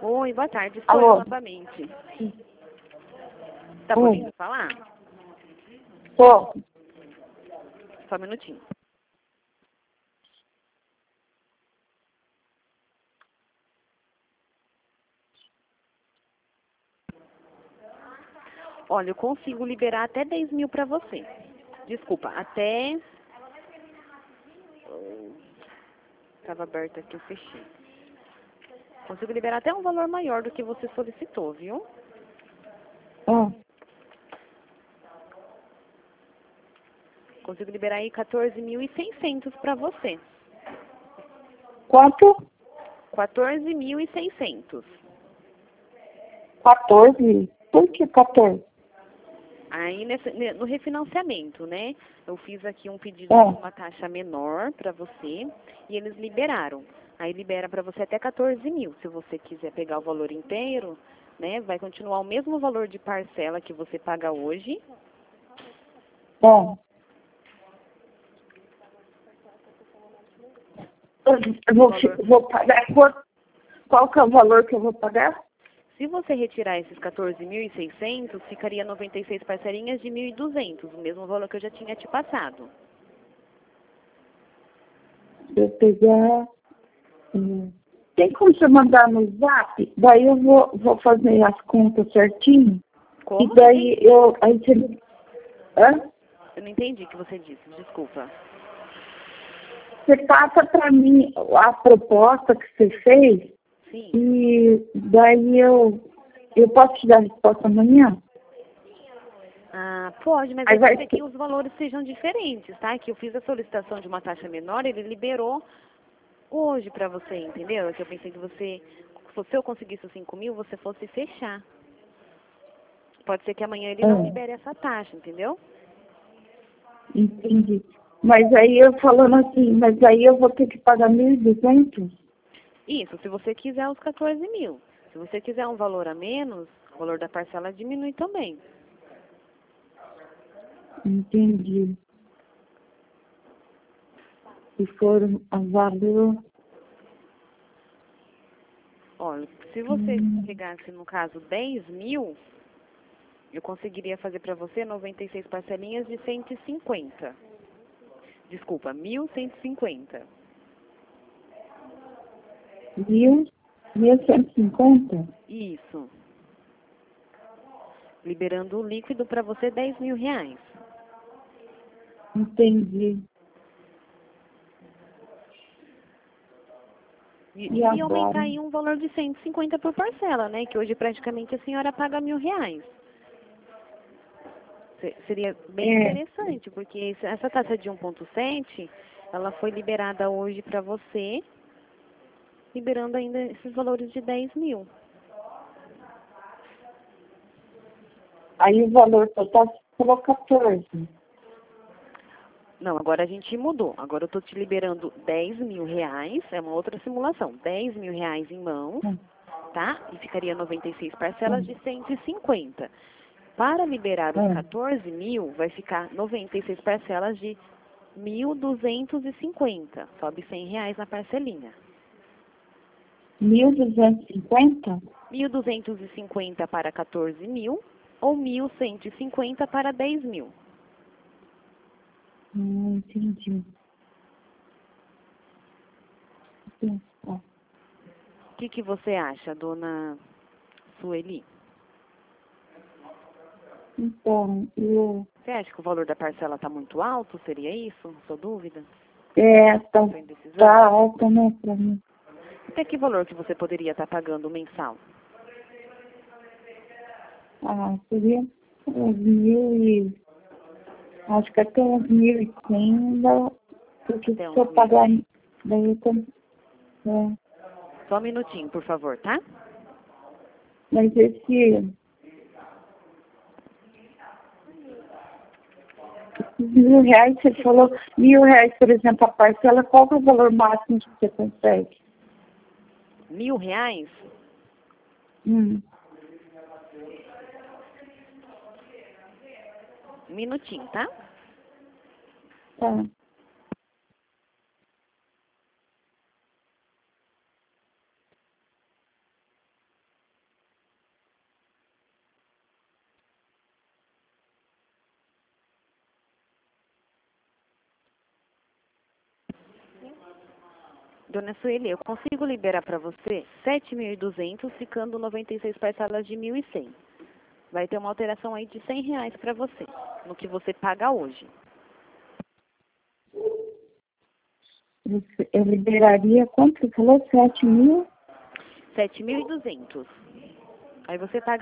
Oi, boa tarde. Estou eu Alô? novamente. Tá Oi. podendo falar? Tô. Só um minutinho. Olha, eu consigo liberar até 10 mil para você. Desculpa, até... Estava aberto aqui, eu fechei. Consigo liberar até um valor maior do que você solicitou, viu? Ah, Consigo liberar aí 14.600 para você. quanto? 14.600. 14? Por que 14? Aí no refinanciamento, né? Eu fiz aqui um pedido Ah. de uma taxa menor para você e eles liberaram. Aí libera para você até 14 mil. Se você quiser pegar o valor inteiro, né? Vai continuar o mesmo valor de parcela que você paga hoje. Ah. Eu vou pagar qual que é o valor que eu vou pagar? Se você retirar esses 14.600, ficaria 96 parcelinhas de 1.200, o mesmo valor que eu já tinha te passado. Se eu pegar... Tem como você mandar no zap? Daí eu vou fazer as contas certinho. Como? E daí eu... Aí você... Hã? Eu não entendi o que você disse, desculpa. Você passa para mim a proposta que você fez. Sim. E daí eu posso te dar a resposta amanhã? Ah, pode, mas Aí pode vai ser que os valores sejam diferentes, tá? Que eu fiz a solicitação de uma taxa menor, ele liberou hoje pra você, entendeu? Que eu pensei que você, se eu conseguisse os 5 mil, você fosse fechar. Pode ser que amanhã ele não libere essa taxa, entendeu? Entendi. Mas aí eu falando assim, mas aí eu vou ter que pagar 1.200? Isso, se você quiser os 14 mil. Se você quiser um valor a menos, o valor da parcela diminui também. Entendi. Se for a valor... Olha, se você pegasse, no caso, 10 mil, eu conseguiria fazer para você 96 parcelinhas de 150. Desculpa, 1.150. 1.150? Isso. Liberando o líquido para você 10 mil reais. Entendi. E E agora? aumentar aí um valor de 150 por parcela, né? Que hoje praticamente a senhora paga 1.000 reais. Seria bem interessante, porque essa taxa de 1,7, ela foi liberada hoje para você, liberando ainda esses valores de 10 mil. Aí o valor total ficou 14. Não, agora a gente mudou. Agora eu estou te liberando 10 mil reais, é uma outra simulação. 10 mil reais em mãos, tá? E ficaria 96 parcelas de 150. Para liberar os 14 mil, vai ficar 96 parcelas de 1.250. Sobe 100 reais na parcelinha. 1.250? 1.250 para 14 mil ou 1.150 para 10 mil. Entendi. O que você acha, dona Sueli? Então, Você acha que o valor da parcela está muito alto? Seria isso? Sua dúvida? tá, indecisão? tá alta, né, pra mim. Até que valor que você poderia estar pagando mensal? Seria uns 1.000 acho que até uns 1.100, porque Até se eu uns pagar, daí eu tô, Só um minutinho, por favor, tá? mas esses 1.000 reais, você falou 1.000 reais, por exemplo, a parcela, qual que é o valor máximo que você consegue? 1.000 reais? Hum. Um minutinho, tá? Tá. Dona Sueli, eu consigo liberar para você 7.200, ficando 96 parcelas de 1.100. Vai ter uma alteração aí de R$ 100 para você, no que você paga hoje. Eu liberaria, quanto você falou? 7 mil? 7.200. Aí você paga